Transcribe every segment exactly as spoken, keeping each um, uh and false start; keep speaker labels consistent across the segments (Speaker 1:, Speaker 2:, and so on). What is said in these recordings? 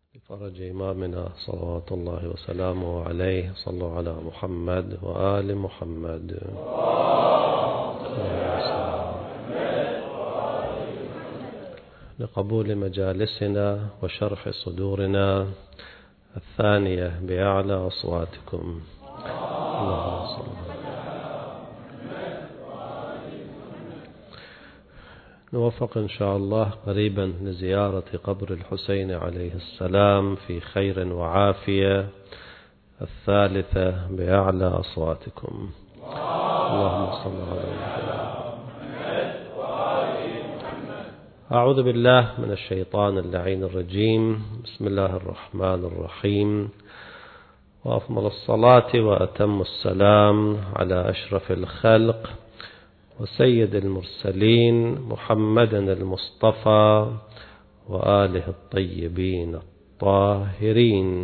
Speaker 1: بفرج إمامنا صلوات الله وسلامه عليه. صلوا على محمد وآل محمد. لقبول مجالسنا وشرح صدورنا الثانية بأعلى أصواتكم. اللهم صل نوفق إن شاء الله قريبا لزيارة قبر الحسين عليه السلام في خير وعافية. الثالثة بأعلى أصواتكم. اللهم صل على محمد. أعوذ بالله من الشيطان اللعين الرجيم. بسم الله الرحمن الرحيم. وأفضل الصلاة وأتم السلام على أشرف الخلق وسيد المرسلين محمد المصطفى وآله الطيبين الطاهرين.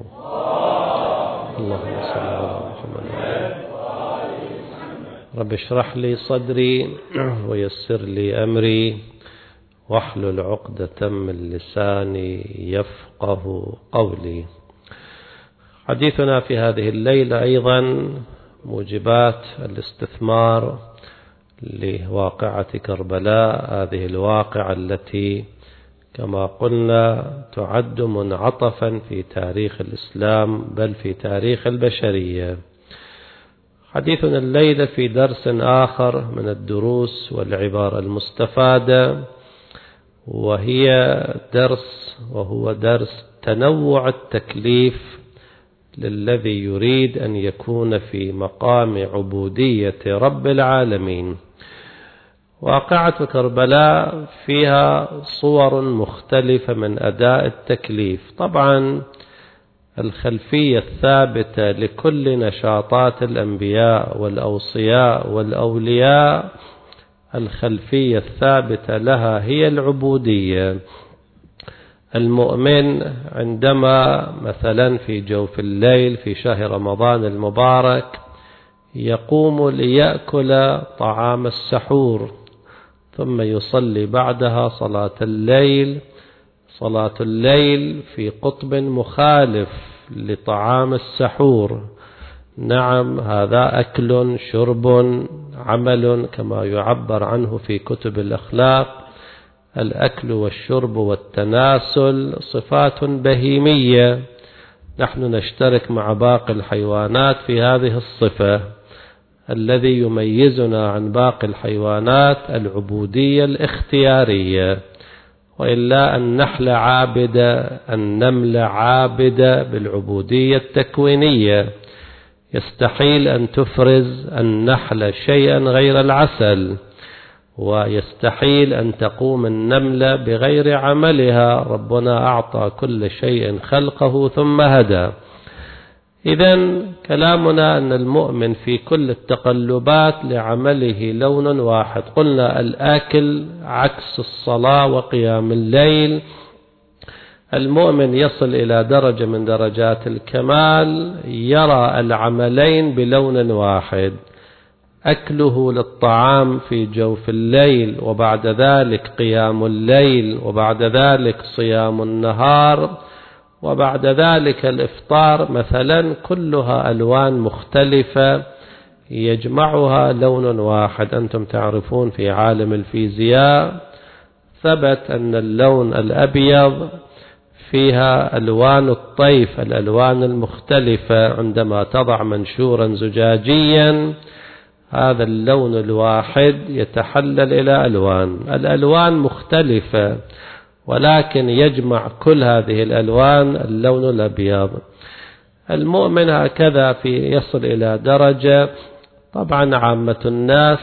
Speaker 1: اللهم صل على محمد. رب اشرح لي صدري ويسر لي أمري واحلل عقدة من لساني يفقه قولي. حديثنا في هذه الليلة أيضا موجبات الاستثمار لواقعة كربلاء، هذه الواقعة التي كما قلنا تعد منعطفا في تاريخ الإسلام بل في تاريخ البشرية. حديثنا الليلة في درس آخر من الدروس والعبارة المستفادة، وهي درس وهو درس تنوع التكليف للذي يريد أن يكون في مقام عبودية رب العالمين. واقعة كربلاء فيها صور مختلفة من أداء التكليف. طبعا الخلفية الثابتة لكل نشاطات الأنبياء والأوصياء والأولياء، الخلفية الثابتة لها هي العبودية. المؤمن عندما مثلا في جوف الليل في شهر رمضان المبارك يقوم ليأكل طعام السحور، ثم يصلي بعدها صلاة الليل. صلاة الليل في قطب مخالف لطعام السحور. نعم، هذا أكل شرب عمل كما يعبر عنه في كتب الأخلاق. الأكل والشرب والتناسل صفات بهيمية، نحن نشترك مع باقي الحيوانات في هذه الصفة. الذي يميزنا عن باقي الحيوانات العبودية الاختيارية، وإلا النحل عابدة، النمل عابدة بالعبودية التكوينية. يستحيل أن تفرز النحل شيئا غير العسل، ويستحيل أن تقوم النملة بغير عملها. ربنا أعطى كل شيء خلقه ثم هدى. إذن كلامنا أن المؤمن في كل التقلبات لعمله لون واحد. قلنا الآكل عكس الصلاة وقيام الليل. المؤمن يصل إلى درجة من درجات الكمال يرى العملين بلون واحد. أكله للطعام في جوف الليل، وبعد ذلك قيام الليل، وبعد ذلك صيام النهار، وبعد ذلك الإفطار مثلا، كلها ألوان مختلفة يجمعها لون واحد. أنتم تعرفون في عالم الفيزياء ثبت أن اللون الأبيض فيها ألوان الطيف، الألوان المختلفة. عندما تضع منشورا زجاجيا هذا اللون الواحد يتحلل إلى ألوان، الألوان مختلفة، ولكن يجمع كل هذه الألوان اللون الأبيض. المؤمن هكذا في يصل إلى درجة. طبعا عامة الناس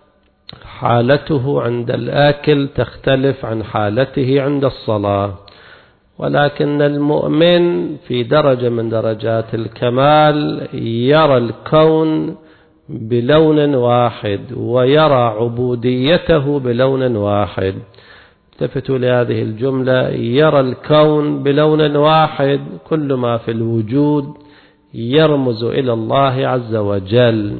Speaker 1: حالته عند الآكل تختلف عن حالته عند الصلاة، ولكن المؤمن في درجة من درجات الكمال يرى الكون بلون واحد ويرى عبوديته بلون واحد. التفتوا لهذه الجملة: يرى الكون بلون واحد، كل ما في الوجود يرمز إلى الله عز وجل.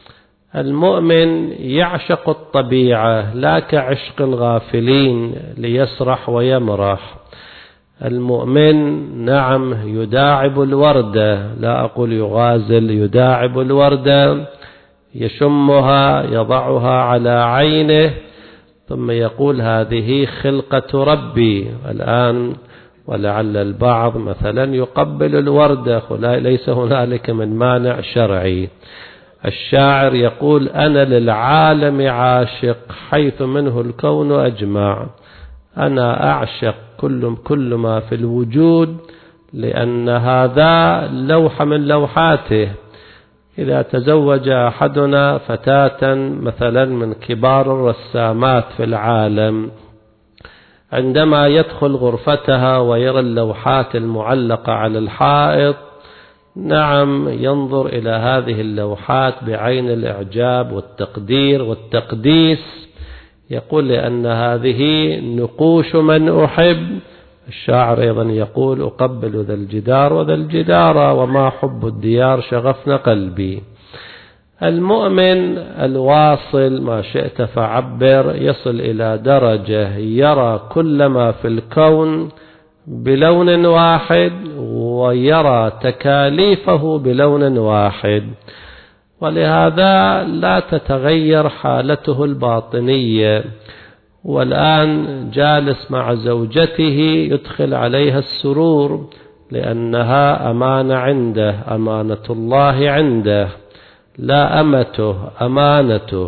Speaker 1: المؤمن يعشق الطبيعة لا كعشق الغافلين ليسرح ويمرح. المؤمن نعم يداعب الوردة، لا أقول يغازل، يداعب الوردة، يشمها يضعها على عينه ثم يقول هذه خلقة ربي. الآن ولعل البعض مثلا يقبل الوردة، ليس هنالك من مانع شرعي. الشاعر يقول أنا للعالم عاشق حيث منه الكون أجمع، أنا أعشق كل, كل ما في الوجود لأن هذا لوحة من لوحاته. إذا تزوج أحدنا فتاة مثلا من كبار الرسامات في العالم، عندما يدخل غرفتها ويرى اللوحات المعلقة على الحائط، نعم ينظر إلى هذه اللوحات بعين الإعجاب والتقدير والتقديس، يقول لأن هذه نقوش من أحب. الشاعر أيضا يقول أقبل ذا الجدار وذا الجدار وما حب الديار شغفنا قلبي. المؤمن الواصل ما شئت فعبر يصل إلى درجة يرى كل ما في الكون بلون واحد ويرى تكاليفه بلون واحد، ولهذا لا تتغير حالته الباطنية. والآن جالس مع زوجته يدخل عليها السرور لأنها أمانة عنده، أمانة الله عنده، لا أمته أمانته.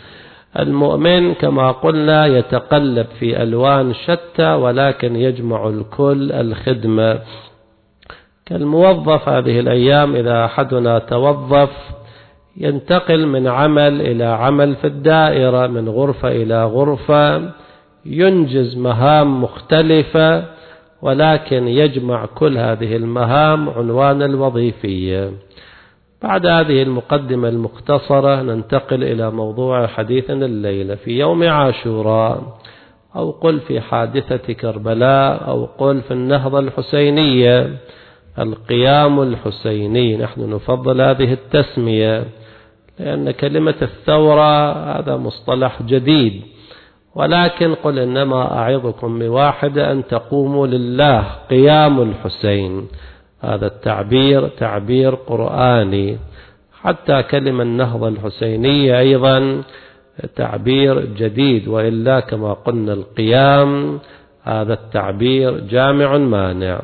Speaker 1: المؤمن كما قلنا يتقلب في ألوان شتى ولكن يجمع الكل الخدمة. كالموظف هذه الأيام، إذا أحدنا توظف ينتقل من عمل إلى عمل في الدائرة، من غرفة إلى غرفة، ينجز مهام مختلفة ولكن يجمع كل هذه المهام عنوان الوظيفية. بعد هذه المقدمة المختصرة ننتقل إلى موضوع حديثنا الليلة. في يوم عاشوراء، أو قل في حادثة كربلاء، أو قل في النهضة الحسينية، القيام الحسيني، نحن نفضل هذه التسمية لأن كلمة الثورة هذا مصطلح جديد، ولكن قل إنما أعظكم بواحدة أن تقوموا لله، قيام الحسين. هذا التعبير تعبير قرآني. حتى كلمة النهضة الحسينية أيضا تعبير جديد، وإلا كما قلنا القيام هذا التعبير جامع مانع.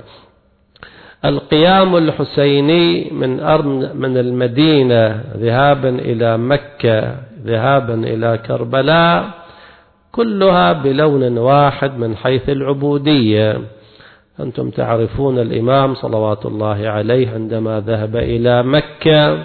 Speaker 1: القيام الحسيني من أرض من المدينة ذهابا إلى مكة ذهابا إلى كربلاء كلها بلون واحد من حيث العبودية. أنتم تعرفون الإمام صلوات الله عليه عندما ذهب إلى مكة،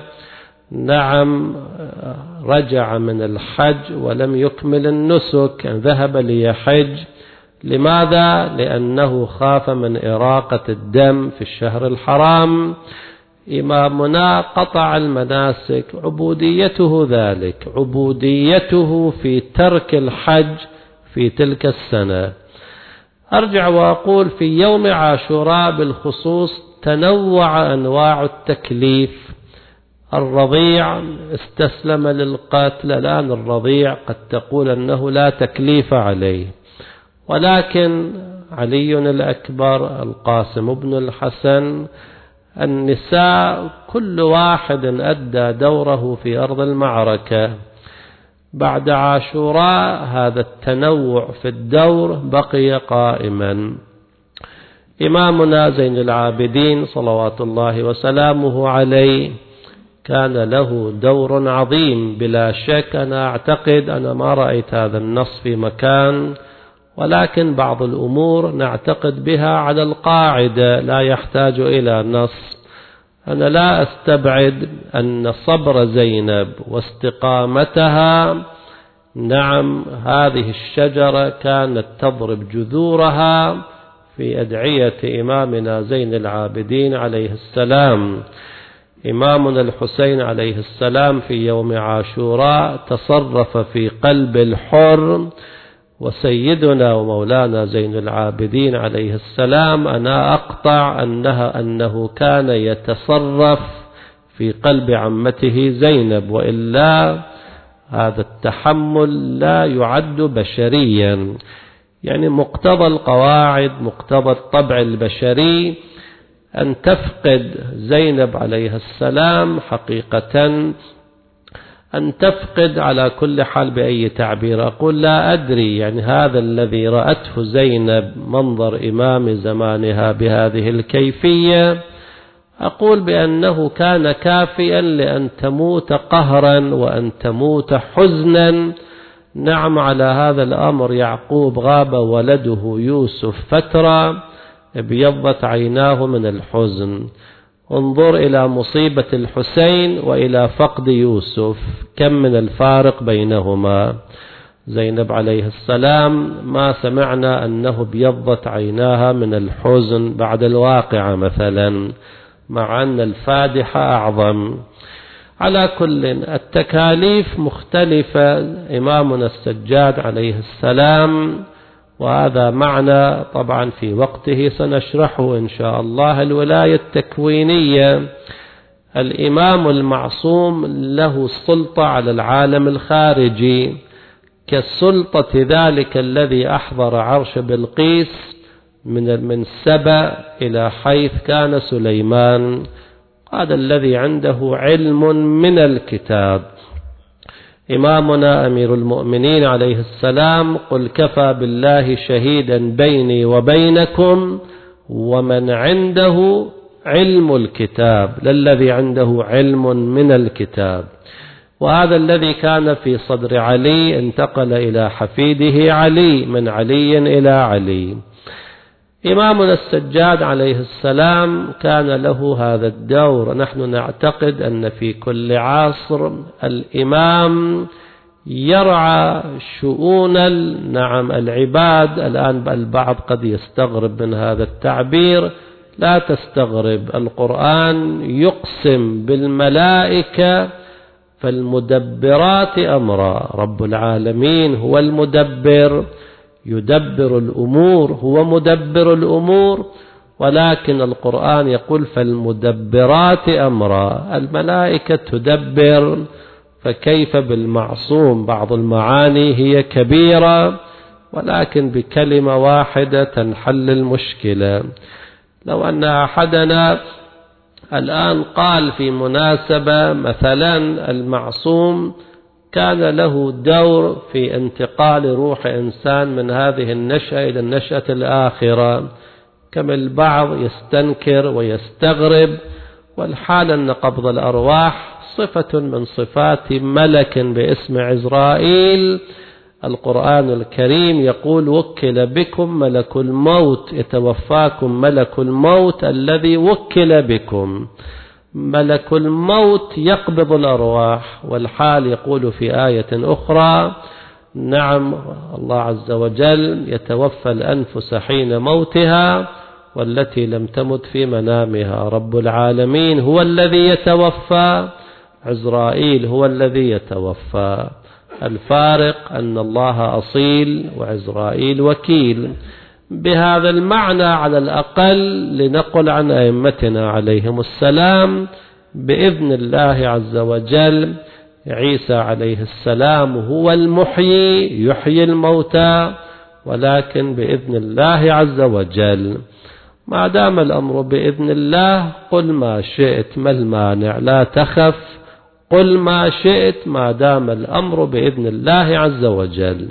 Speaker 1: نعم رجع من الحج ولم يكمل النسك، ذهب ليحج. لماذا؟ لأنه خاف من إراقة الدم في الشهر الحرام. إمامنا قطع المناسك، عبوديته ذلك، عبوديته في ترك الحج في تلك السنة. أرجع وأقول في يوم عاشوراء بالخصوص تنوع أنواع التكليف. الرضيع استسلم للقتل، الآن الرضيع قد تقول أنه لا تكليف عليه، ولكن علي الأكبر، القاسم بن الحسن، النساء، كل واحد أدى دوره في أرض المعركة. بعد عاشوراء هذا التنوع في الدور بقي قائما. إمامنا زين العابدين صلوات الله وسلامه عليه كان له دور عظيم بلا شك. أنا أعتقد، أنا ما رأيت هذا النص في مكان، ولكن بعض الأمور نعتقد بها على القاعدة لا يحتاج إلى نص. أنا لا أستبعد أن صبر زينب واستقامتها، نعم هذه الشجرة كانت تضرب جذورها في أدعية إمامنا زين العابدين عليه السلام. إمامنا الحسين عليه السلام في يوم عاشوراء تصرف في قلب الحر، وسيدنا ومولانا زين العابدين عليه السلام أنا أقطع أنها أنه كان يتصرف في قلب عمته زينب، وإلا هذا التحمل لا يعد بشريا. يعني مقتضى القواعد، مقتضى الطبع البشري، أن تفقد زينب عليها السلام حقيقة، أن تفقد على كل حال بأي تعبير. أقول لا أدري، يعني هذا الذي رأته زينب منظر إمام زمانها بهذه الكيفية، أقول بأنه كان كافيا لأن تموت قهرا وأن تموت حزنا. نعم، على هذا الأمر يعقوب غاب ولده يوسف فترة، ابيضت عيناه من الحزن. انظر إلى مصيبة الحسين وإلى فقد يوسف، كم من الفارق بينهما. زينب عليه السلام ما سمعنا أنه ابيضت عيناها من الحزن بعد الواقعة مثلا، مع أن الفادحة أعظم. على كل التكاليف مختلفة. إمامنا السجاد عليه السلام، وهذا معنى طبعا في وقته سنشرحه إن شاء الله، الولاية التكوينية. الإمام المعصوم له السلطة على العالم الخارجي كسلطة ذلك الذي أحضر عرش بلقيس من من سبأ إلى حيث كان سليمان. هذا الذي عنده علم من الكتاب. إمامنا أمير المؤمنين عليه السلام قل كفى بالله شهيدا بيني وبينكم ومن عنده علم الكتاب، للذي عنده علم من الكتاب. وهذا الذي كان في صدر علي انتقل إلى حفيده علي، من علي إلى علي. إمامنا السجاد عليه السلام كان له هذا الدور. نحن نعتقد أن في كل عصر الإمام يرعى شؤون نعم العباد. الآن البعض قد يستغرب من هذا التعبير، لا تستغرب. القرآن يقسم بالملائكة فالمدبرات أمرا. رب العالمين هو المدبر، يدبر الأمور، هو مدبر الأمور، ولكن القرآن يقول فالمدبرات أمرا. الملائكة تدبر، فكيف بالمعصوم؟ بعض المعاني هي كبيرة، ولكن بكلمة واحدة تنحل المشكلة. لو أن أحدنا الآن قال في مناسبة مثلا المعصوم كان له دور في انتقال روح إنسان من هذه النشأة إلى النشأة الآخرة، كما البعض يستنكر ويستغرب، والحال أن قبض الأرواح صفة من صفات ملك باسم عزرائيل. القرآن الكريم يقول وكل بكم ملك الموت، يتوفاكم ملك الموت الذي وكل بكم. ملك الموت يقبض الأرواح، والحال يقول في آية أخرى نعم الله عز وجل يتوفى الأنفس حين موتها والتي لم تمت في منامها. رب العالمين هو الذي يتوفى، عزرائيل هو الذي يتوفى. الفارق أن الله أصيل وعزرائيل وكيل. بهذا المعنى على الأقل لنقل عن أئمتنا عليهم السلام بإذن الله عز وجل عيسى عليه السلام هو المحيي يحيي الموتى، ولكن بإذن الله عز وجل. ما دام الأمر بإذن الله قل ما شئت، ما المانع؟ لا تخف، قل ما شئت ما دام الأمر بإذن الله عز وجل.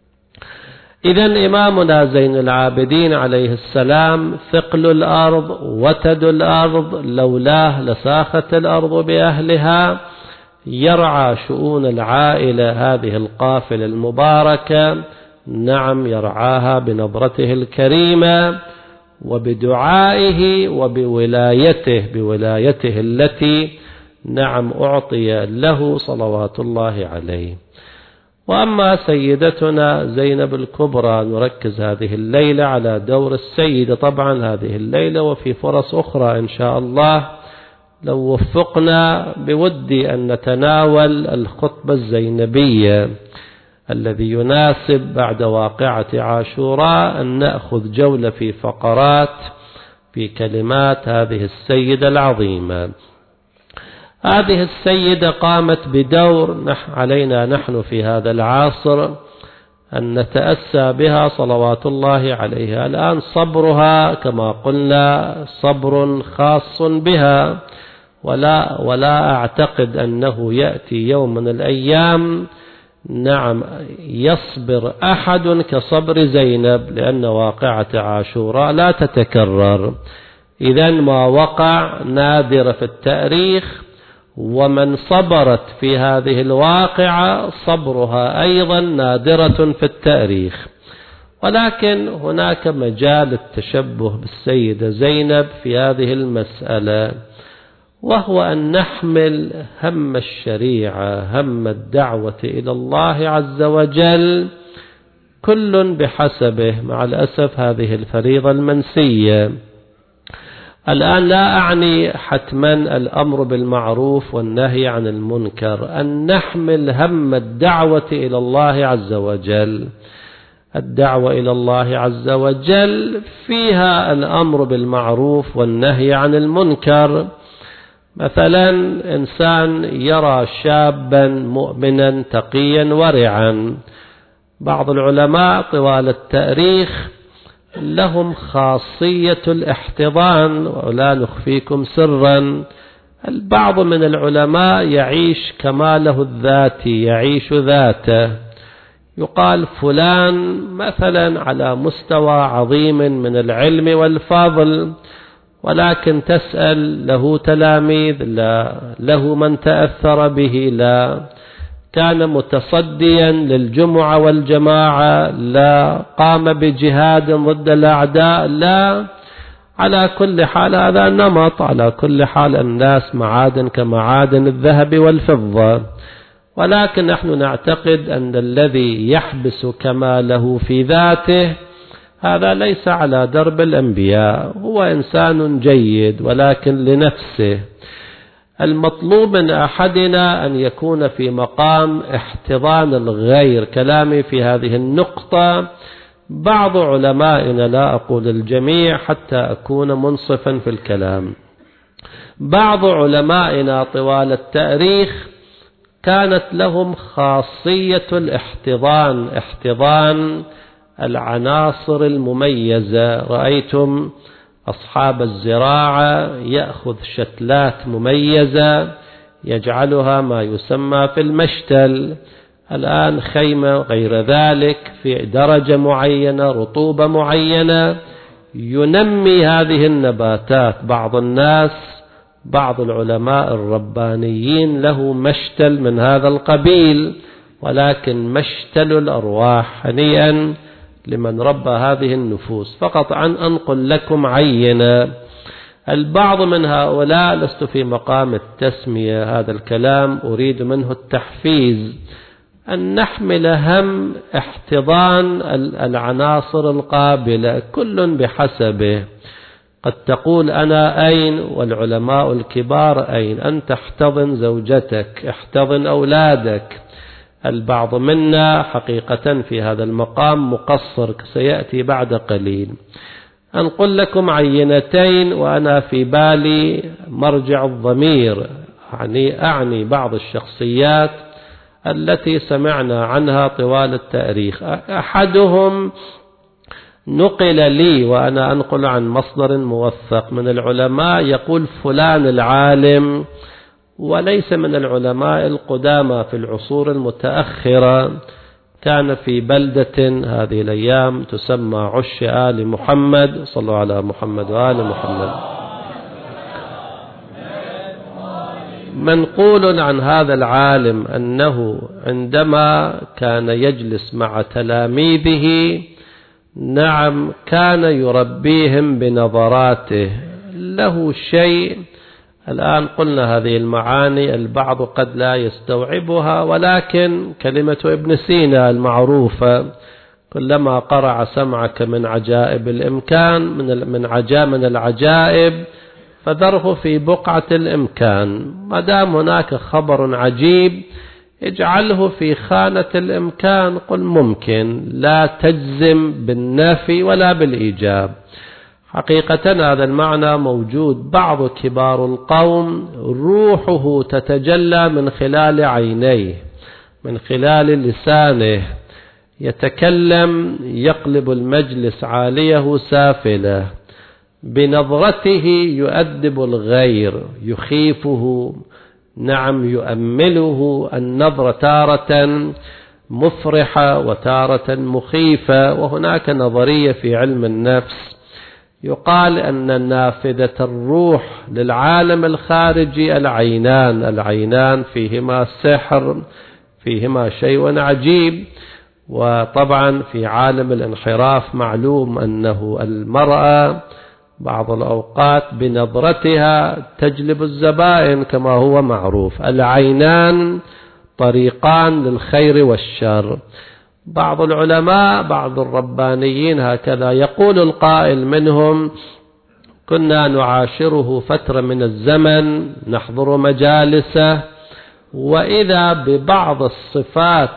Speaker 1: إذن إمامنا زين العابدين عليه السلام ثقل الأرض وتد الأرض، لولاه لساخت الأرض بأهلها. يرعى شؤون العائلة، هذه القافلة المباركة، نعم يرعاها بنظرته الكريمة وبدعائه وبولايته، بولايته التي نعم أعطي له صلوات الله عليه. وأما سيدتنا زينب الكبرى نركز هذه الليلة على دور السيدة طبعا هذه الليلة، وفي فرص أخرى إن شاء الله لو وفقنا بودي أن نتناول الخطبة الزينبية الذي يناسب بعد واقعة عاشوراء أن نأخذ جولة في فقرات في كلمات هذه السيدة العظيمة. هذه السيدة قامت بدور نح علينا نحن في هذا العصر أن نتأسى بها صلوات الله عليها. الآن صبرها كما قلنا صبر خاص بها، ولا, ولا أعتقد أنه يأتي يوم من الأيام نعم يصبر أحد كصبر زينب، لأن واقعة عاشوراء لا تتكرر. إذن ما وقع نادر في التاريخ، ومن صبرت في هذه الواقعة صبرها أيضا نادرة في التاريخ. ولكن هناك مجال التشبه بالسيدة زينب في هذه المسألة، وهو أن نحمل هم الشريعة، هم الدعوة إلى الله عز وجل، كل بحسبه. مع الأسف هذه الفريضة المنسية. الآن لا أعني حتما الأمر بالمعروف والنهي عن المنكر، أن نحمل هم الدعوة إلى الله عز وجل. الدعوة إلى الله عز وجل فيها الأمر بالمعروف والنهي عن المنكر. مثلا إنسان يرى شابا مؤمنا تقيا ورعا، بعض العلماء طوال التاريخ لهم خاصية الاحتضان، ولا نخفيكم سرا البعض من العلماء يعيش كماله الذاتي، يعيش ذاته. يقال فلان مثلا على مستوى عظيم من العلم والفضل، ولكن تسأل له تلاميذ لا، له من تأثر به لا، كان متصديا للجمعة والجماعة لا، قام بجهاد ضد الأعداء لا. على كل حال هذا نمط، على كل حال الناس معادن كمعادن الذهب والفضة. ولكن نحن نعتقد أن الذي يحبس كماله في ذاته هذا ليس على درب الأنبياء، هو إنسان جيد ولكن لنفسه. المطلوب من أحدنا أن يكون في مقام احتضان الغير. كلامي في هذه النقطة بعض علمائنا، لا أقول الجميع حتى أكون منصفا في الكلام، بعض علمائنا طوال التاريخ كانت لهم خاصية الاحتضان، احتضان العناصر المميزة. رأيتم أصحاب الزراعة يأخذ شتلات مميزة يجعلها ما يسمى في المشتل، الآن خيمة غير ذلك في درجة معينة، رطوبة معينة، ينمي هذه النباتات. بعض الناس، بعض العلماء الربانيين له مشتل من هذا القبيل، ولكن مشتل الأرواح. هنيئا لمن ربى هذه النفوس. فقط عن أنقل لكم عينة. البعض من هؤلاء، لست في مقام التسمية، هذا الكلام أريد منه التحفيز، أن نحمل هم احتضان العناصر القابلة، كل بحسبه. قد تقول أنا أين والعلماء الكبار أين؟ أن تحتضن زوجتك، احتضن أولادك. البعض منا حقيقة في هذا المقام مقصر، سيأتي بعد قليل. أنقل لكم عينتين وأنا في بالي مرجع الضمير، يعني أعني بعض الشخصيات التي سمعنا عنها طوال التاريخ. أحدهم نقل لي وأنا أنقل عن مصدر موثق من العلماء، يقول فلان العالم، وليس من العلماء القدامى في العصور المتأخرة، كان في بلدة هذه الأيام تسمى عش آل محمد، صلوا على محمد وآل محمد. منقول عن هذا العالم أنه عندما كان يجلس مع تلاميذه نعم كان يربيهم بنظراته، له شيء. الآن قلنا هذه المعاني البعض قد لا يستوعبها، ولكن كلمة ابن سينا المعروفة كلما قرع سمعك من عجائب الإمكان، من من عجائب من العجائب فذره في بقعة الإمكان. ما دام هناك خبر عجيب اجعله في خانة الإمكان، قل ممكن، لا تجزم بالنفي ولا بالإيجاب. حقيقة هذا المعنى موجود. بعض كبار القوم روحه تتجلى من خلال عينيه، من خلال لسانه، يتكلم يقلب المجلس عاليه سافله، بنظرته يؤدب الغير يخيفه، نعم يؤمله النظرة تارة مفرحة وتارة مخيفة. وهناك نظرية في علم النفس يقال أن نافذة الروح للعالم الخارجي العينان، العينان فيهما سحر، فيهما شيء عجيب. وطبعا في عالم الانحراف معلوم أنه المرأة بعض الأوقات بنظرتها تجلب الزبائن كما هو معروف. العينان طريقان للخير والشر. بعض العلماء بعض الربانيين هكذا يقول القائل منهم: كنا نعاشره فترة من الزمن، نحضر مجالسه، وإذا ببعض الصفات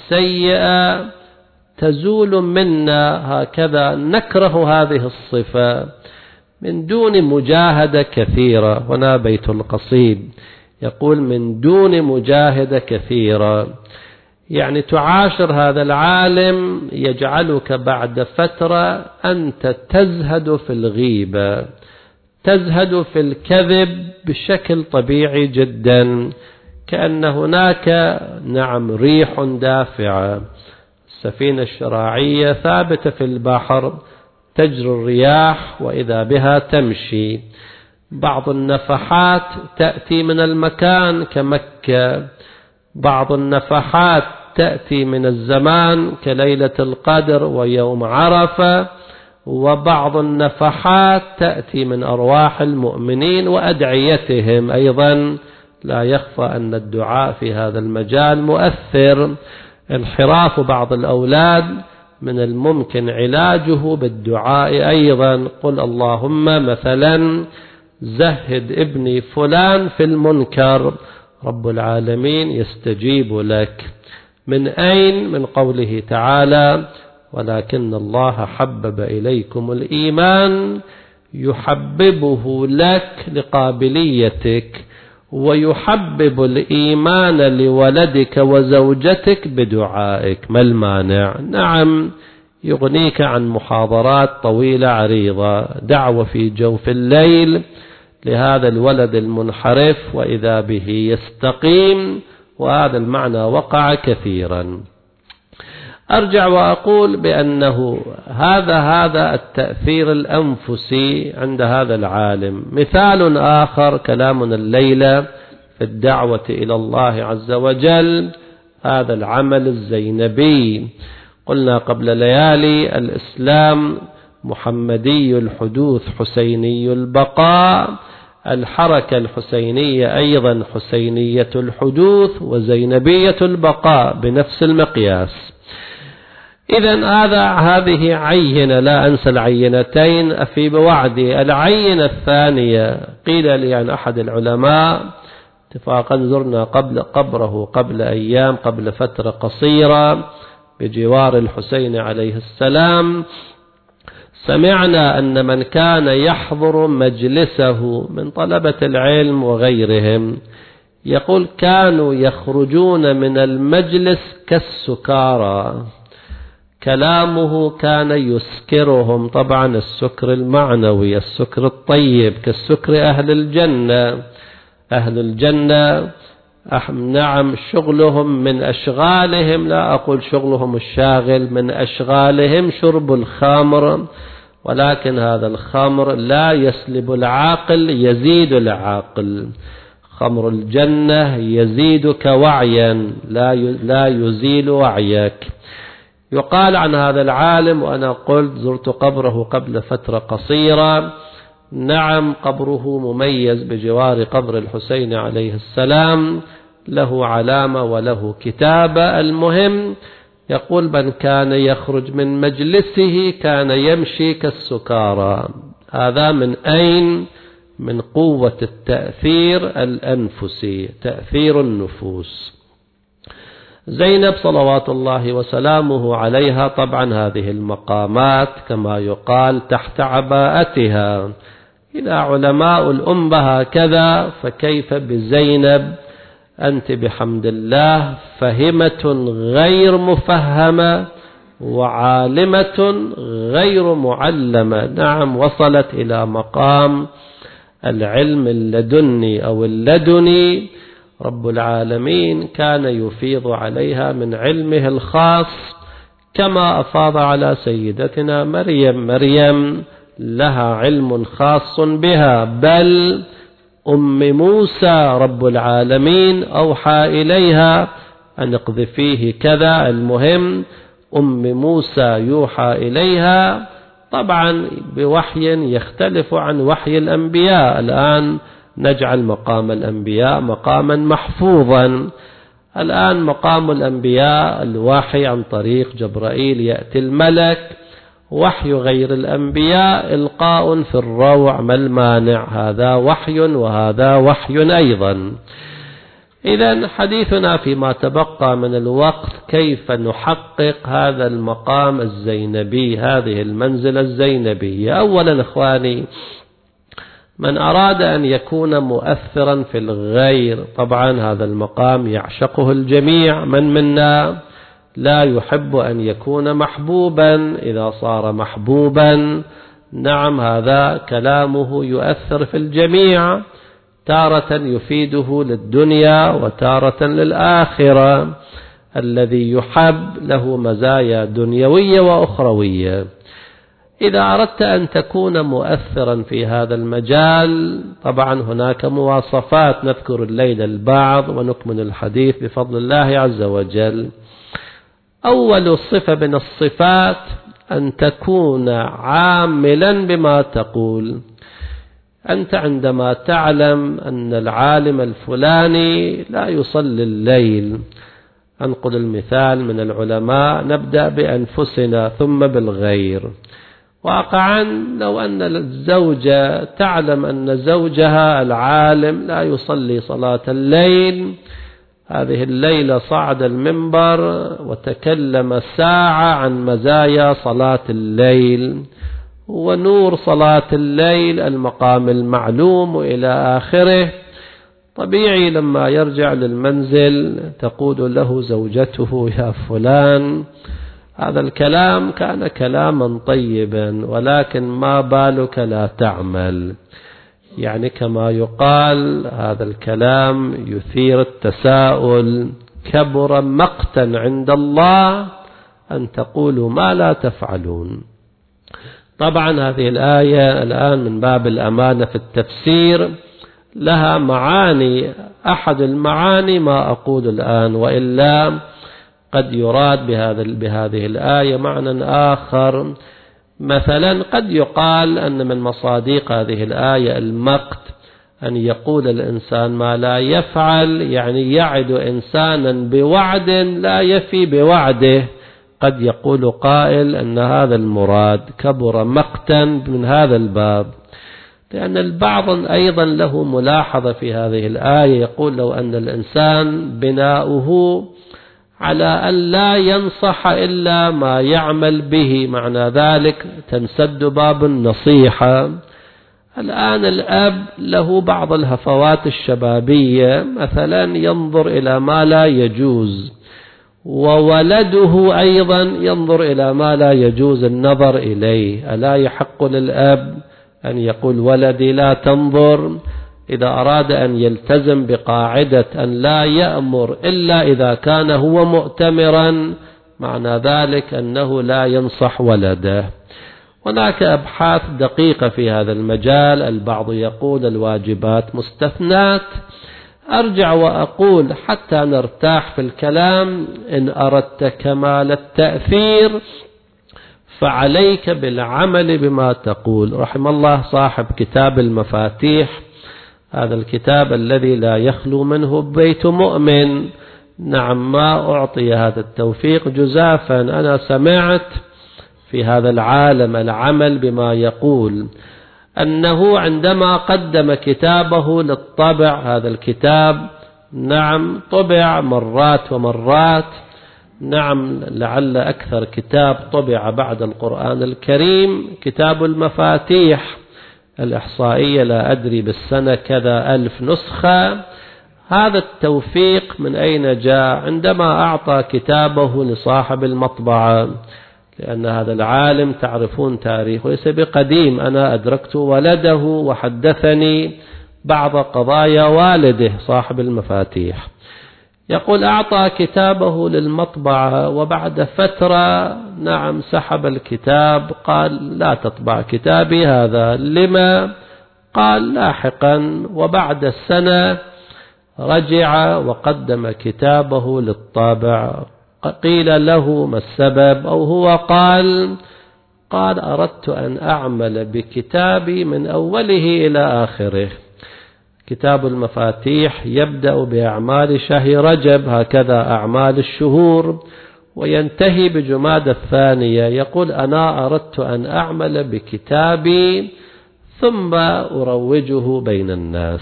Speaker 1: السيئة تزول منا، هكذا نكره هذه الصفة من دون مجاهدة كثيرة. هنا بيت القصيد يقول: من دون مجاهدة كثيرة، يعني تعاشر هذا العالم يجعلك بعد فترة أنت تزهد في الغيبة، تزهد في الكذب بشكل طبيعي جدا، كأن هناك نعم ريح دافعة. السفينة الشراعية ثابتة في البحر، تجري الرياح وإذا بها تمشي. بعض النفحات تأتي من المكان كمكة، بعض النفحات تأتي من الزمان كليلة القدر ويوم عرفة، وبعض النفحات تأتي من أرواح المؤمنين وأدعيتهم أيضا. لا يخفى أن الدعاء في هذا المجال مؤثر. انحراف بعض الأولاد من الممكن علاجه بالدعاء أيضا. قل اللهم مثلا زهد ابني فلان في المنكر، رب العالمين يستجيب لك. من أين؟ من قوله تعالى: ولكن الله حبب إليكم الإيمان يحببه لك لقابليتك، ويحبب الإيمان لولدك وزوجتك بدعائك. ما المانع؟ نعم يغنيك عن محاضرات طويلة عريضة، دعوة في جوف الليل لهذا الولد المنحرف وإذا به يستقيم، وهذا المعنى وقع كثيرا. أرجع وأقول بأنه هذا هذا التأثير الأنفسي عند هذا العالم. مثال آخر كلامنا الليلة في الدعوة إلى الله عز وجل، هذا العمل الزينبي. قلنا قبل ليالي الإسلام محمدي الحدوث حسيني البقاء، الحركة الحسينية أيضا حسينية الحدوث وزينبية البقاء بنفس المقياس. إذن هذا هذه عينة، لا أنسى العينتين أفي بوعدي. العينة الثانية قيل لي عن أحد العلماء، اتفاقا زرنا قبل قبره قبل أيام قبل فترة قصيرة بجوار الحسين عليه السلام، سمعنا أن من كان يحضر مجلسه من طلبة العلم وغيرهم يقول كانوا يخرجون من المجلس كالسكارى، كلامه كان يسكرهم، طبعا السكر المعنوي السكر الطيب كالسكر أهل الجنة. أهل الجنة نعم شغلهم من أشغالهم، لا أقول شغلهم الشاغل، من أشغالهم شرب الخمر، ولكن هذا الخمر لا يسلب العاقل، يزيد العاقل. خمر الجنة يزيدك وعيا لا يزيل وعيك. يقال عن هذا العالم، وأنا قلت زرت قبره قبل فترة قصيرة، نعم قبره مميز بجوار قبر الحسين عليه السلام، له علامة وله كتابة. المهم يقول من كان يخرج من مجلسه كان يمشي كالسكارى. هذا من أين؟ من قوة التأثير الأنفسي، تأثير النفوس. زينب صلوات الله وسلامه عليها طبعا هذه المقامات كما يقال تحت عباءتها. إذا علماء الأمة هكذا فكيف بزينب؟ أنت بحمد الله فهمة غير مفهمة وعالمة غير معلمة. نعم، وصلت إلى مقام العلم اللدني أو اللدني. رب العالمين كان يفيض عليها من علمه الخاص كما أفاض على سيدتنا مريم. مريم لها علم خاص بها، بل أم موسى رب العالمين أوحى إليها أن اقذفيه كذا. المهم أم موسى يوحى إليها طبعا بوحي يختلف عن وحي الأنبياء. الآن نجعل مقام الأنبياء مقاما محفوظا. الآن مقام الأنبياء الوحي عن طريق جبرائيل يأتي الملك، وحي غير الأنبياء إلقاء في الروع، ما المانع؟ هذا وحي وهذا وحي أيضا. إذن حديثنا فيما تبقى من الوقت كيف نحقق هذا المقام الزينبي، هذه المنزلة الزينبية. أولا إخواني، من أراد أن يكون مؤثرا في الغير، طبعا هذا المقام يعشقه الجميع، من منا لا يحب أن يكون محبوبا؟ إذا صار محبوبا نعم هذا كلامه يؤثر في الجميع، تارة يفيده للدنيا وتارة للآخرة. الذي يحب له مزايا دنيوية وأخروية. إذا أردت أن تكون مؤثرا في هذا المجال طبعا هناك مواصفات، نذكر الليلة البعض ونكمل الحديث بفضل الله عز وجل. أول صفة من الصفات أن تكون عاملا بما تقول. أنت عندما تعلم أن العالم الفلاني لا يصلي الليل، أنقل المثال من العلماء، نبدأ بأنفسنا ثم بالغير. واقعا لو أن الزوجة تعلم أن زوجها العالم لا يصلي صلاة الليل، هذه الليلة صعد المنبر وتكلم ساعة عن مزايا صلاة الليل ونور صلاة الليل، المقام المعلوم وإلى آخره. طبيعي لما يرجع للمنزل تقول له زوجته يا فلان هذا الكلام كان كلاما طيبا ولكن ما بالك لا تعمل. يعني كما يقال هذا الكلام يثير التساؤل. كبر مقتا عند الله أن تقولوا ما لا تفعلون. طبعا هذه الآية الآن من باب الأمانة في التفسير لها معاني، أحد المعاني ما أقول الآن، وإلا قد يراد بهذا بهذه الآية معنى آخر. مثلا قد يقال أن من مصادق هذه الآية المقت، أن يقول الإنسان ما لا يفعل، يعني يعد إنسانا بوعد لا يفي بوعده. قد يقول قائل أن هذا المراد، كبر مقتا من هذا الباب. لأن البعض أيضا له ملاحظة في هذه الآية، يقول لو أن الإنسان بناؤه على أن لا ينصح إلا ما يعمل به، معنى ذلك تنسد باب النصيحة. الآن الأب له بعض الهفوات الشبابية، مثلا ينظر إلى ما لا يجوز، وولده أيضا ينظر إلى ما لا يجوز النظر إليه. ألا يحق للأب أن يقول ولدي لا تنظر؟ إذا أراد أن يلتزم بقاعدة أن لا يأمر إلا إذا كان هو مؤتمرا، معنى ذلك أنه لا ينصح ولده. هناك أبحاث دقيقة في هذا المجال. البعض يقول الواجبات مستثنات. أرجع وأقول حتى نرتاح في الكلام، إن أردت كمال التأثير فعليك بالعمل بما تقول. رحم الله صاحب كتاب المفاتيح، هذا الكتاب الذي لا يخلو منه بيت مؤمن. نعم ما أعطي هذا التوفيق جزافا. أنا سمعت في هذا العالم العمل بما يقول، أنه عندما قدم كتابه للطبع، هذا الكتاب نعم طبع مرات ومرات، نعم لعل أكثر كتاب طبع بعد القرآن الكريم كتاب المفاتيح الإحصائية، لا أدري بالسنة كذا ألف نسخة. هذا التوفيق من أين جاء؟ عندما أعطى كتابه لصاحب المطبعة لأن هذا العالم تعرفون تاريخه ليس بقديم، أنا أدركت ولده وحدثني بعض قضايا والده صاحب المفاتيح. يقول أعطى كتابه للمطبعة وبعد فترة نعم سحب الكتاب، قال لا تطبع كتابي هذا. لما؟ قال لاحقا. وبعد السنة رجع وقدم كتابه للطابع. قيل له ما السبب؟ أو هو قال قال أردت أن أعمل بكتابي من أوله إلى آخره. كتاب المفاتيح يبدأ بأعمال شهر رجب، هكذا أعمال الشهور، وينتهي بجماد الثانية. يقول أنا أردت أن أعمل بكتابي ثم أروجه بين الناس.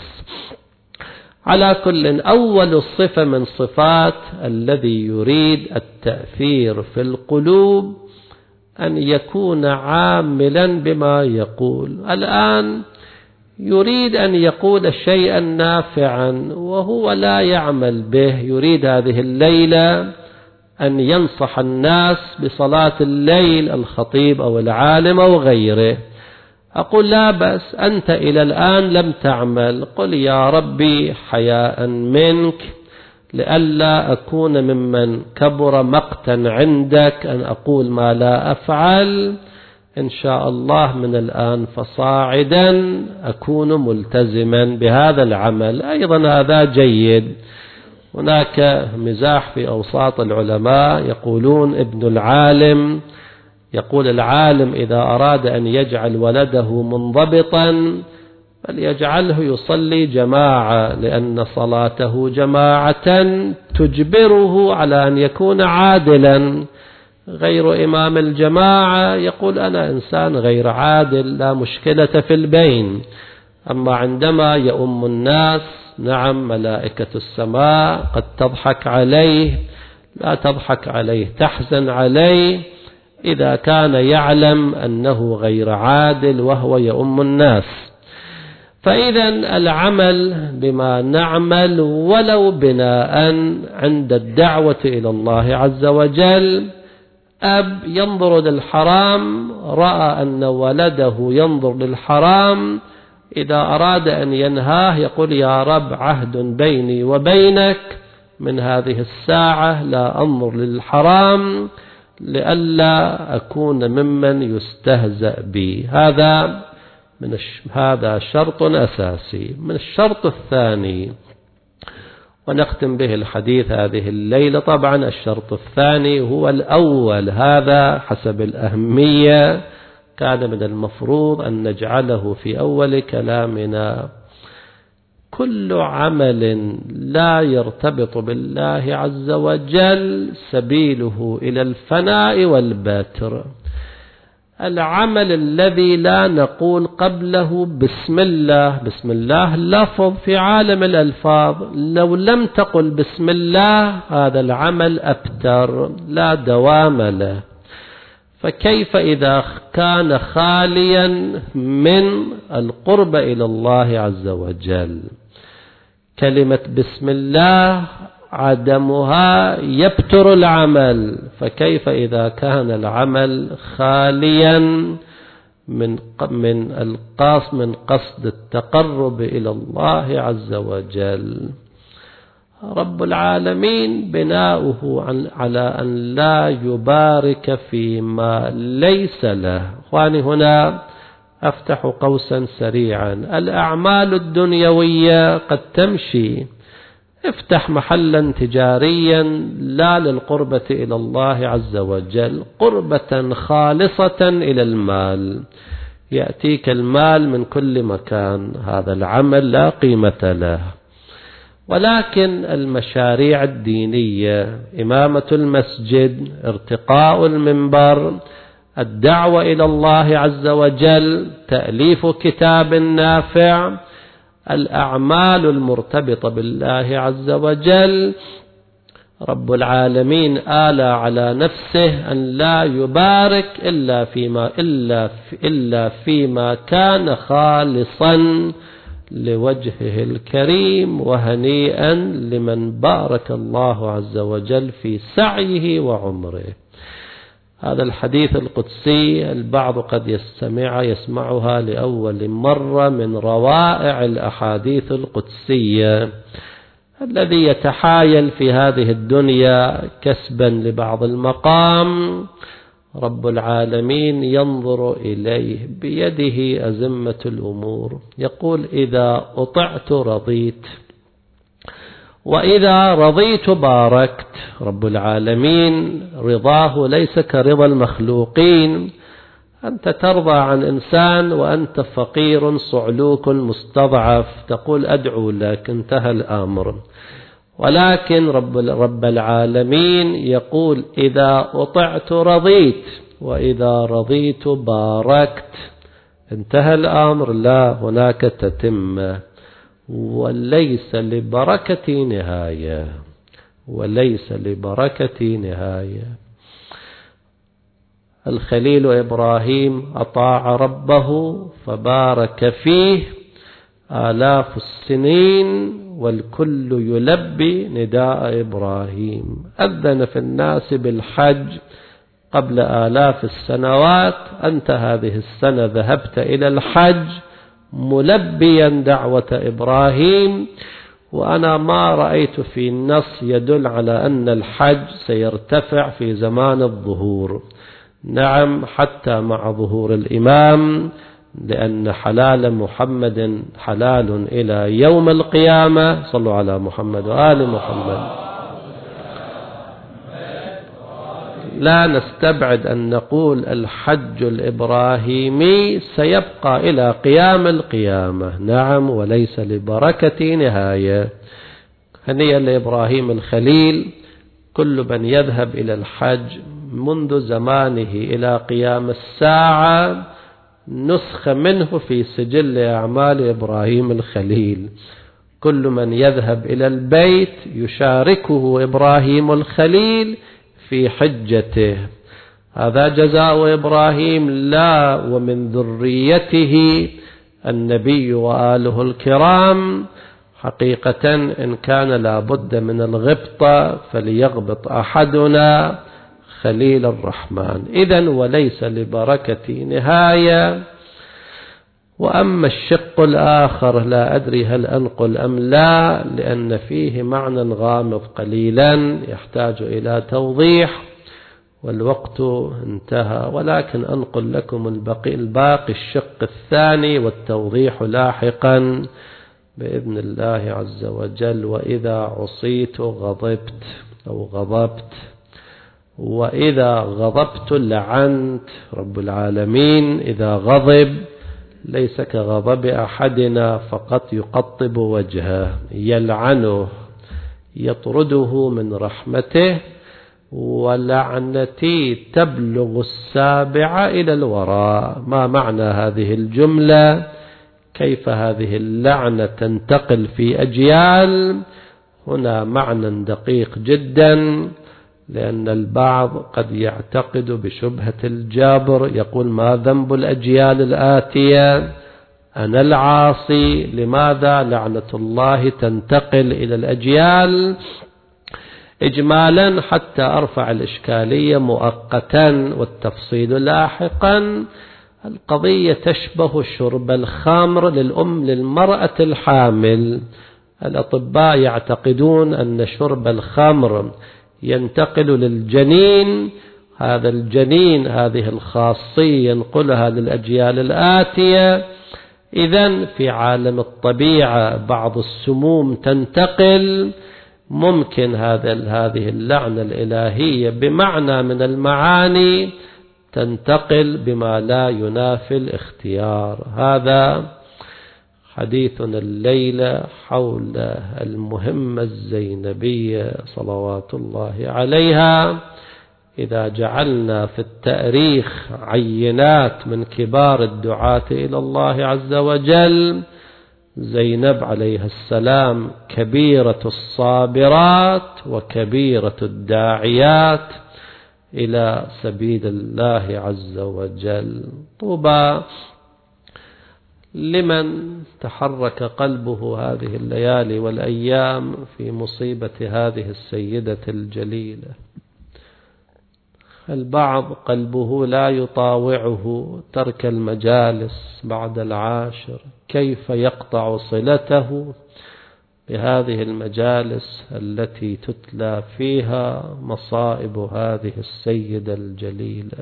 Speaker 1: على كل، أول الصفة من صفات الذي يريد التأثير في القلوب أن يكون عاملا بما يقول. الآن يريد أن يقول شيئا نافعا وهو لا يعمل به، يريد هذه الليلة أن ينصح الناس بصلاة الليل، الخطيب أو العالم أو غيره. أقول لا بأس، أنت إلى الآن لم تعمل، قل يا ربي حياء منك لئلا أكون ممن كبر مقتا عندك أن أقول ما لا أفعل، إن شاء الله من الآن فصاعدا أكون ملتزما بهذا العمل. أيضا هذا جيد. هناك مزاح في أوساط العلماء يقولون ابن العالم، يقول العالم إذا أراد أن يجعل ولده منضبطا فليجعله يصلي جماعة، لأن صلاته جماعة تجبره على أن يكون عادلا. غير إمام الجماعة يقول أنا إنسان غير عادل، لا مشكلة في البين. أما عندما يؤم الناس، نعم ملائكة السماء قد تضحك عليه، لا تضحك عليه، تحزن عليه إذا كان يعلم أنه غير عادل وهو يؤم الناس. فإذا العمل بما نعمل ولو بناء عند الدعوة إلى الله عز وجل. أب ينظر للحرام، رأى أن ولده ينظر للحرام، إذا أراد أن ينهاه يقول يا رب عهد بيني وبينك من هذه الساعة لا أنظر للحرام لئلا أكون ممن يستهزأ بي. هذا من الش... هذا شرط أساسي. من الشرط الثاني، ونختم به الحديث هذه الليلة، طبعا الشرط الثاني هو الأول، هذا حسب الأهمية كان من المفروض أن نجعله في أول كلامنا. كل عمل لا يرتبط بالله عز وجل سبيله إلى الفناء والبتر. العمل الذي لا نقول قبله بسم الله، بسم الله لفظ في عالم الألفاظ، لو لم تقل بسم الله هذا العمل أبتر لا دوام له. فكيف إذا كان خاليا من القرب إلى الله عز وجل؟ كلمة بسم الله عدمها يبتر العمل، فكيف إذا كان العمل خاليا من من القاص من قصد التقرب إلى الله عز وجل؟ رب العالمين بناؤه على أن لا يبارك فيما ليس له. وأنا هنا أفتح قوسا سريعا، الأعمال الدنيوية قد تمشي، افتح محلا تجاريا لا للقربة إلى الله عز وجل، قربة خالصة إلى المال، يأتيك المال من كل مكان، هذا العمل لا قيمة له. ولكن المشاريع الدينية، إمامة المسجد، ارتقاء المنبر، الدعوة إلى الله عز وجل، تأليف كتاب نافع، الأعمال المرتبطة بالله عز وجل، رب العالمين آلى على نفسه أن لا يبارك إلا فيما, إلا في إلا فيما كان خالصا لوجهه الكريم، وهنيئا لمن بارك الله عز وجل في سعيه وعمره. هذا الحديث القدسي البعض قد يستمع يسمعها لأول مرة من روائع الأحاديث القدسية. الذي يتحايل في هذه الدنيا كسبا لبعض المقام رب العالمين ينظر إليه بيده أزمة الأمور، يقول إذا أطعت رضيت وإذا رضيت باركت. رب العالمين رضاه ليس كرضا المخلوقين، أنت ترضى عن إنسان وأنت فقير صعلوك مستضعف تقول أدعو لك، انتهى الأمر. ولكن رب, رب العالمين يقول إذا أطعت رضيت وإذا رضيت باركت، انتهى الأمر، لا هناك تتمة. وليس لبركتي نهاية، وليس لبركتي نهاية. الخليل إبراهيم أطاع ربه فبارك فيه آلاف السنين والكل يلبي نداء إبراهيم. أذن في الناس بالحج قبل آلاف السنوات، أنت هذه السنة ذهبت إلى الحج ملبيا دعوة إبراهيم، وأنا ما رأيت في النص يدل على أن الحج سيرتفع في زمان الظهور. نعم، حتى مع ظهور الإمام، لأن حلال محمد حلال إلى يوم القيامة. صلوا على محمد وآل محمد. لا نستبعد أن نقول الحج الإبراهيمي سيبقى إلى قيام القيامة، نعم، وليس لبركة نهاية. هنيئا لإبراهيم الخليل، كل من يذهب إلى الحج منذ زمانه إلى قيام الساعة نسخة منه في سجل أعمال إبراهيم الخليل. كل من يذهب إلى البيت يشاركه إبراهيم الخليل في حجته. هذا جزاء إبراهيم، لا ومن ذريته النبي وآله الكرام. حقيقة إن كان لابد من الغبطة فليغبط أحدنا خليل الرحمن. إذن وليس لبركة نهاية. وأما الشق الآخر لا أدري هل أنقل أم لا، لأن فيه معنى غامض قليلا يحتاج إلى توضيح والوقت انتهى، ولكن أنقل لكم الباقي, الباقي الشق الثاني والتوضيح لاحقا بإذن الله عز وجل. وإذا عصيت غضبت أو غضبت، وإذا غضبت لعنت. رب العالمين إذا غضب ليس كغضب أحدنا فقط يقطب وجهه، يلعنه يطرده من رحمته. ولعنتي تبلغ السابعة إلى الوراء. ما معنى هذه الجملة؟ كيف هذه اللعنة تنتقل في أجيال؟ هنا معنى دقيق جدا، لأن البعض قد يعتقد بشبهة الجابر، يقول ما ذنب الأجيال الآتية؟ أنا العاصي، لماذا لعنة الله تنتقل إلى الأجيال؟ إجمالا حتى أرفع الإشكالية مؤقتا والتفصيل لاحقا. القضية تشبه شرب الخمر للأم للمرأة الحامل. الأطباء يعتقدون أن شرب الخمر ينتقل للجنين، هذا الجنين هذه الخاصية ينقلها للأجيال الآتية. إذن في عالم الطبيعة بعض السموم تنتقل، ممكن هذا هذه اللعنة الإلهية بمعنى من المعاني تنتقل بما لا ينافي الاختيار. هذا حديثنا الليلة حول المهمة الزينبية صلوات الله عليها. إذا جعلنا في التاريخ عينات من كبار الدعاة إلى الله عز وجل، زينب عليها السلام كبيرة الصابرات وكبيرة الداعيات إلى سبيل الله عز وجل. طوبى لمن تحرك قلبه هذه الليالي والأيام في مصيبة هذه السيدة الجليلة. البعض قلبه لا يطاوعه ترك المجالس بعد العاشر، كيف يقطع صلته بهذه المجالس التي تتلى فيها مصائب هذه السيدة الجليلة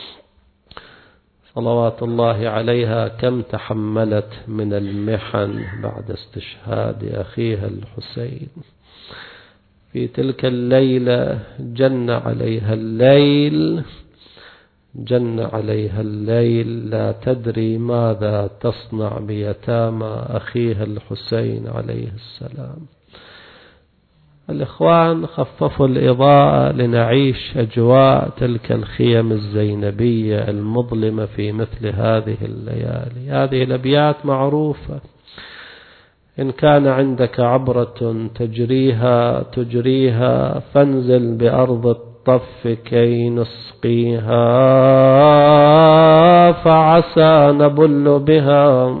Speaker 1: صلوات الله عليها؟ كم تحملت من المحن بعد استشهاد أخيها الحسين. في تلك الليلة جن عليها الليل، جن عليها الليل، لا تدري ماذا تصنع بيتامى أخيها الحسين عليه السلام. الإخوان خففوا الإضاءة لنعيش أجواء تلك الخيم الزينبية المظلمة في مثل هذه الليالي. هذه الأبيات معروفة، إن كان عندك عبرة تجريها تجريها فانزل بأرض الطف كي نسقيها، فعسى نبل بها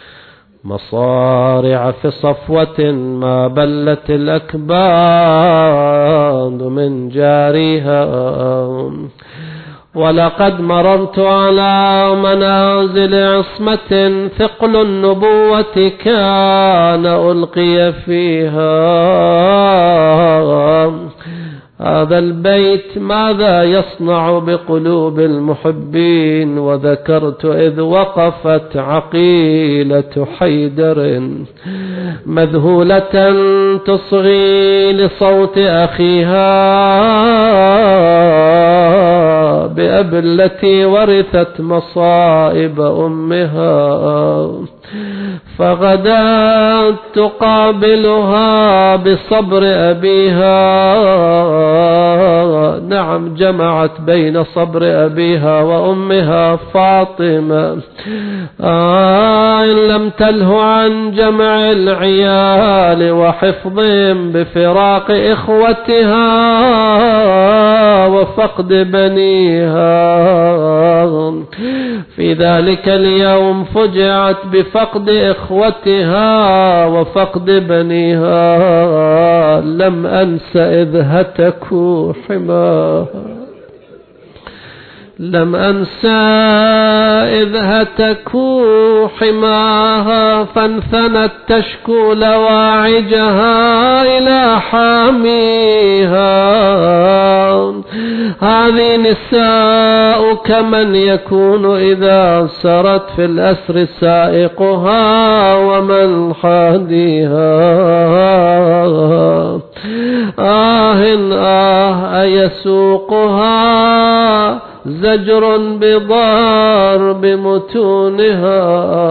Speaker 1: مصارع في صفوة ما بلت الأكباد من جاريها. ولقد مررت على منازل عصمة ثقل النبوة كان ألقي فيها. هذا البيت ماذا يصنع بقلوب المحبين؟ وذكرت إذ وقفت عقيلة حيدر مذهولة تصغي لصوت أخيها بأب التي ورثت مصائب أمها، فغدت تقابلها بصبر أبيها. نعم، جمعت بين صبر أبيها وأمها فاطمة. آه إن لم تله عن جمع العيال وحفظهم بفراق إخوتها وفقد بنيها. في ذلك اليوم فجعت بفقد إخوتها وفقد بنيها. لم أنس إذ هتكوا حماها، لم أنسى إذ هتكوا حماها، فانثنت تشكو لواعجها إلى حاميها. هذه نساء كمن يكون إذا سرت في الأسر سائقها ومن حاديها. آه آه أيسوقها زجر بضرب متونها،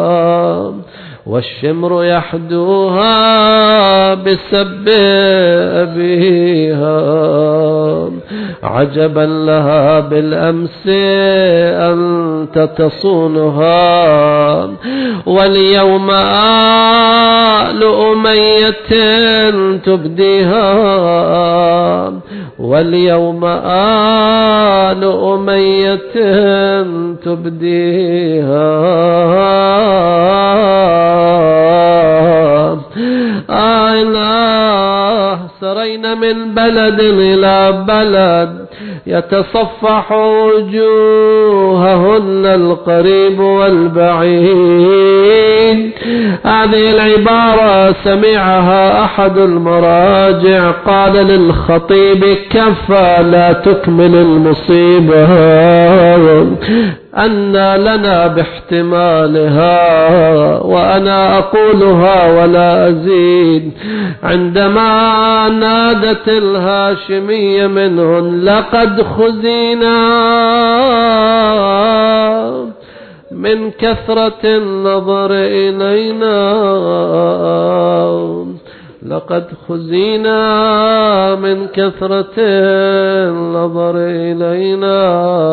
Speaker 1: والشمر يحدوها بسب أبيها. عجبا لها بالأمس أنت تصونها، واليوم آل أمية تبديها. واليوم آل أمية تبديها. آه سرين من بلد إلى بلد يتصفح وجوههن القريب والبعيد. هذه العبارة سمعها أحد المراجع قال للخطيب: كفى لا تكمل المصيبة، أن لنا باحتمالها، وأنا أقولها ولا أزيد. عندما نادت الهاشمية منهن: لقد خزينا من كثرة النظر إلينا، لقد خزينا من كثرة النظر إلينا،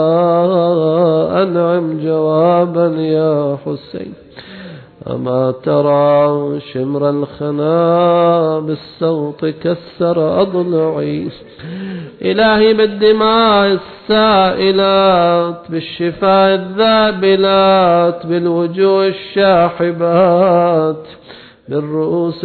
Speaker 1: أنعم جوابا يا حسين. أما ترى شمر الخنا بالصوت كسر أضلعي. إلهي بالدماء السائلات، بالشفاء الذابلات، بالوجوه الشاحبات، بالرؤوس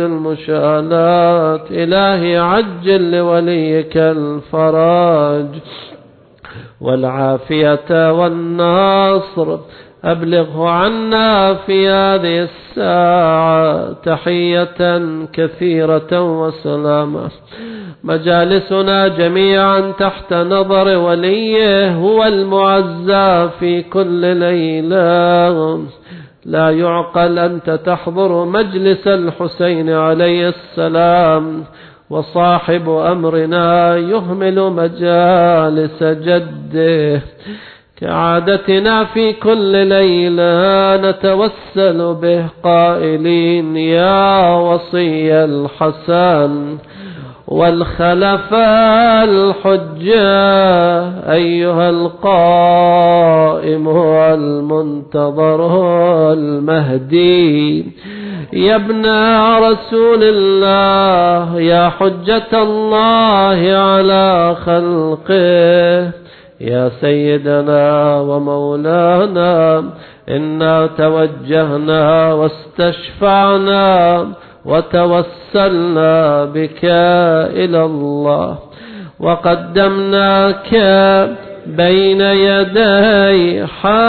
Speaker 1: المشالات. إلهي عجل لوليك الفرج، والعافية والنصر. أبلغه عنا في هذه الساعة تحية كثيرة وسلامة. مجالسنا جميعا تحت نظر وليه هو المعزى في كل ليلة. لا يعقل أنت تحضر مجلس الحسين عليه السلام وصاحب أمرنا يهمل مجالس جده. كعادتنا في كل ليلة نتوسل به قائلين: يا وصي الحسن والخلفاء الحجة، أيها القائم والمنتظر المهدي، يا ابن رسول الله، يا حجة الله على خلقه، يا سيدنا ومولانا، إنا توجهنا واستشفعنا وتوسلنا بك إلى الله، وقدمناك بين يدي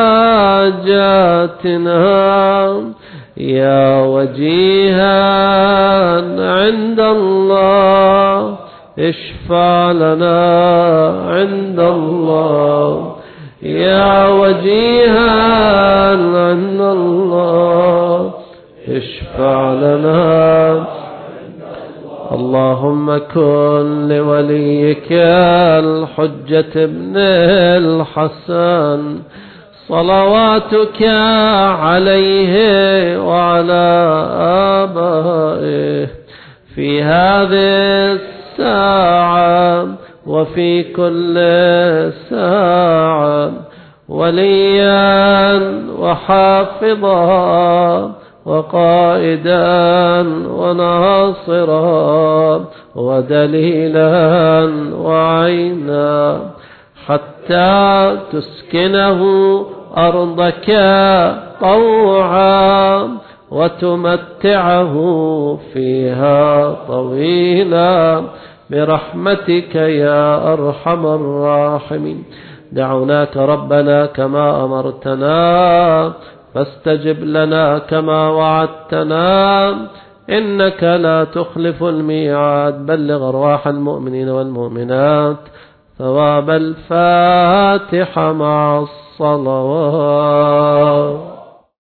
Speaker 1: حاجاتنا يا وجيها عند الله، اشفع لنا عند الله يا وجيها عند الله، اشفع لنا. اللهم كن لوليك الحجة ابن الحسن صلواتك عليه وعلى آبائه في هذه الساعة وفي كل ساعة وليا وحافظا وقائدا وناصرا ودليلا وعينا، حتى تسكنه أرضك طوعا وتمتعه فيها طويلا برحمتك يا أرحم الراحمين. دعوناك ربنا كما أمرتنا، فاستجب لنا كما وعدتنا، إنك لا تخلف الميعاد. بلغ أرواح المؤمنين والمؤمنات ثواب الفاتحة مع الصلوات.